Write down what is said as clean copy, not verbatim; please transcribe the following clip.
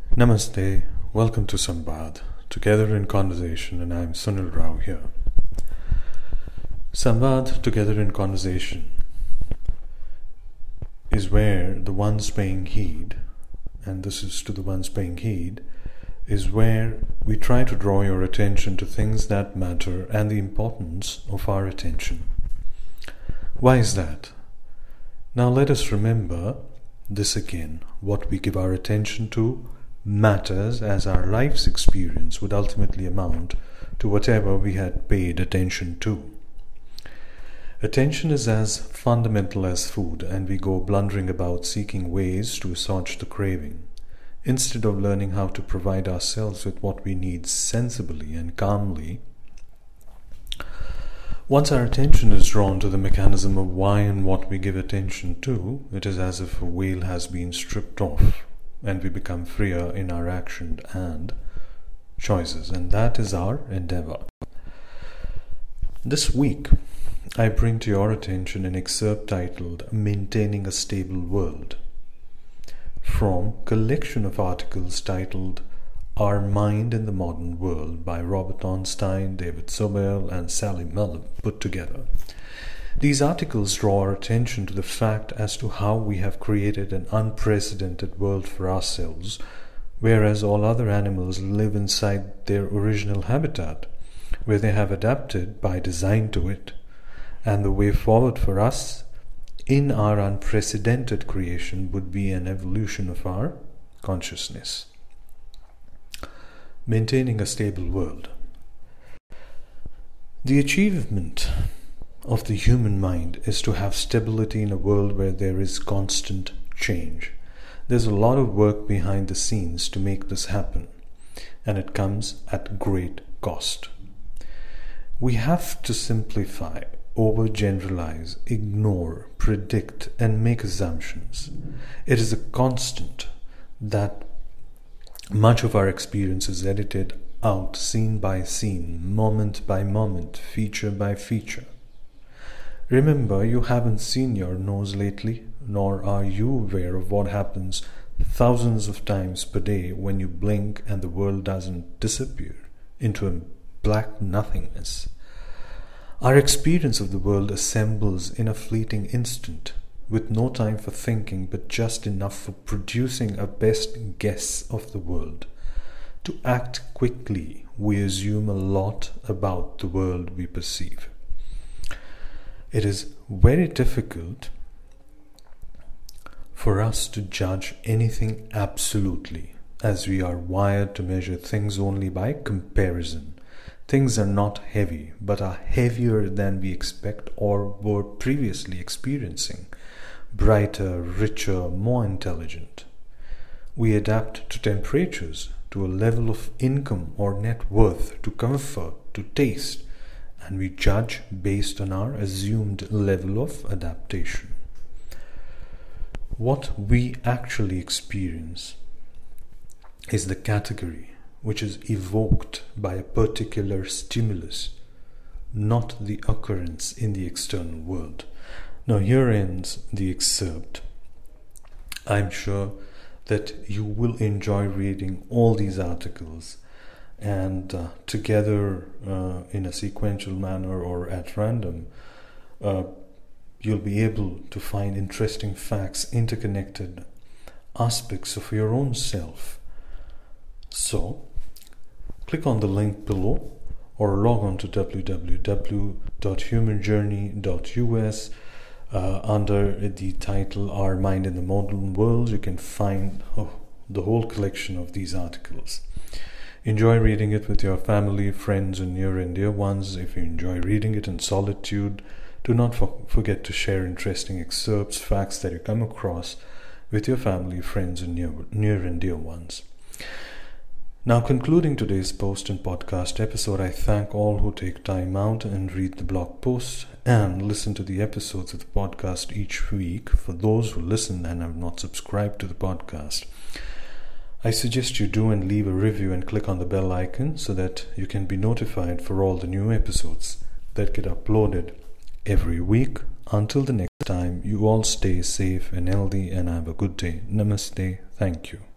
Namaste, welcome to Samvad, Together in Conversation, and I'm Sunil Rao here. Samvad, Together in Conversation, is where the ones paying heed, and this is to the ones paying heed, is where we try to draw your attention to things that matter and the importance of our attention. Why is that? Now let us remember this again. What we give our attention to matters, as our life's experience would ultimately amount to whatever we had paid attention to. Attention is as fundamental as food, and we go blundering about seeking ways to assuage the craving, instead of learning how to provide ourselves with what we need sensibly and calmly. Once our attention is drawn to the mechanism of why and what we give attention to, it is as if a veil has been stripped off, and we become freer in our action and choices, and that is our endeavor. This week, I bring to your attention an excerpt titled Maintaining a Stable World, from a collection of articles titled Our Mind in the Modern World by Robert Ornstein, David Sobel, and Sally Miller put together. These articles draw our attention to the fact as to how we have created an unprecedented world for ourselves, whereas all other animals live inside their original habitat, where they have adapted by design to it, and the way forward for us in our unprecedented creation would be an evolution of our consciousness. Maintaining a stable world. The achievement of the human mind is to have stability in a world where there is constant change. There's a lot of work behind the scenes to make this happen, and it comes at great cost. We have to simplify, overgeneralize, ignore, predict, and make assumptions. It is a constant that much of our experience is edited out scene by scene, moment by moment, feature by feature. Remember, you haven't seen your nose lately, nor are you aware of what happens thousands of times per day when you blink and the world doesn't disappear into a black nothingness. Our experience of the world assembles in a fleeting instant, with no time for thinking but just enough for producing a best guess of the world. To act quickly, we assume a lot about the world we perceive. It is very difficult for us to judge anything absolutely, as we are wired to measure things only by comparison. Things are not heavy, but are heavier than we expect or were previously experiencing, brighter, richer, more intelligent. We adapt to temperatures, to a level of income or net worth, to comfort, to taste, and we judge based on our assumed level of adaptation. What we actually experience is the category which is evoked by a particular stimulus, not the occurrence in the external world. Now here ends the excerpt. I'm sure that you will enjoy reading all these articles, and together in a sequential manner or at random, you'll be able to find interesting facts, interconnected aspects of your own self. So, click on the link below or log on to www.humanjourney.us. Under the title Our Mind in the Modern World, you can find the whole collection of these articles. Enjoy reading it with your family, friends, and near and dear ones. If you enjoy reading it in solitude, do not forget to share interesting excerpts, facts that you come across with your family, friends, and near and dear ones. Now, concluding today's post and podcast episode, I thank all who take time out and read the blog posts and listen to the episodes of the podcast each week. For those who listen and have not subscribed to the podcast, I suggest you do, and leave a review and click on the bell icon so that you can be notified for all the new episodes that get uploaded every week. Until the next time, you all stay safe and healthy and have a good day. Namaste. Thank you.